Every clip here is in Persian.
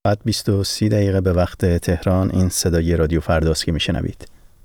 بعد 20:30 دقیقه به وقت تهران. این صدای رادیو فرداست که میشنوید.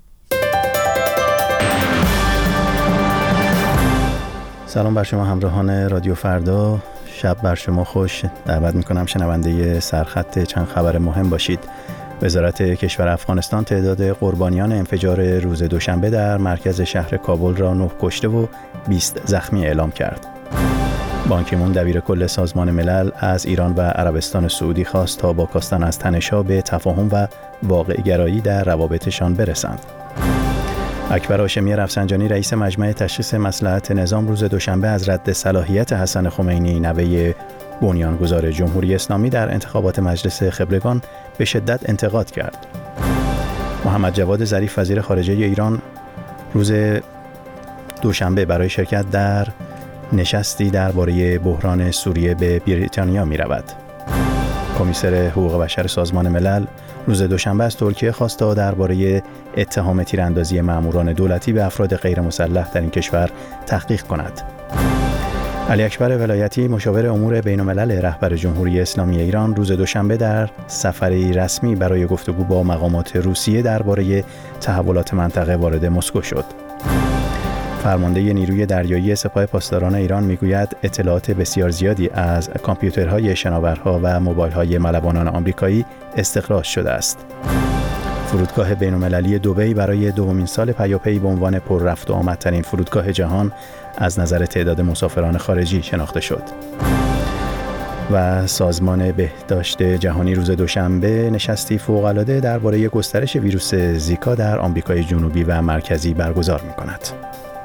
سلام بر شما همراهان رادیو فردا، شب بر شما خوش. دعوت میکنم شنونده سرخط چند خبر مهم باشید. وزارت کشور افغانستان تعداد قربانیان انفجار روز دوشنبه در مرکز شهر کابل را 9 کشته و 20 زخمی اعلام کرد. بان کی مون دبیر کل سازمان ملل از ایران و عربستان سعودی خواست تا با کاستن از تنش‌ها به تفاهم و واقع گرایی در روابطشان برسند. اکبر هاشمی رفسنجانی رئیس مجمع تشخیص مصلحت نظام روز دوشنبه از رد صلاحیت حسن خمینی نوه بنیانگذار جمهوری اسلامی در انتخابات مجلس خبرگان به شدت انتقاد کرد. محمد جواد ظریف وزیر خارجه ایران روز دوشنبه برای شرکت در نشستی درباره بحران سوریه به بریتانیا می رود. کمیسر حقوق بشر سازمان ملل روز دوشنبه از ترکیه خواست تا درباره اتهام تیراندازی ماموران دولتی به افراد غیر مسلح در این کشور تحقیق کند. علی اکبر ولایتی مشاور امور بین الملل رهبر جمهوری اسلامی ایران روز دوشنبه در سفری رسمی برای گفتگو با مقامات روسیه درباره تحولات منطقه وارد مسکو شد. فرمانده نیروی دریایی سپاه پاسداران ایران میگوید اطلاعات بسیار زیادی از کامپیوترهای شناورها و موبایل‌های ملوانان آمریکایی استخراج شده است. فرودگاه بین‌المللی دبی برای دومین سال پیاپی به عنوان پر رفت و آمدترین فرودگاه جهان از نظر تعداد مسافران خارجی شناخته شد. و سازمان بهداشت جهانی روز دوشنبه نشستی فوق‌العاده درباره گسترش ویروس زیکا در آمریکای جنوبی و مرکزی برگزار می‌کند.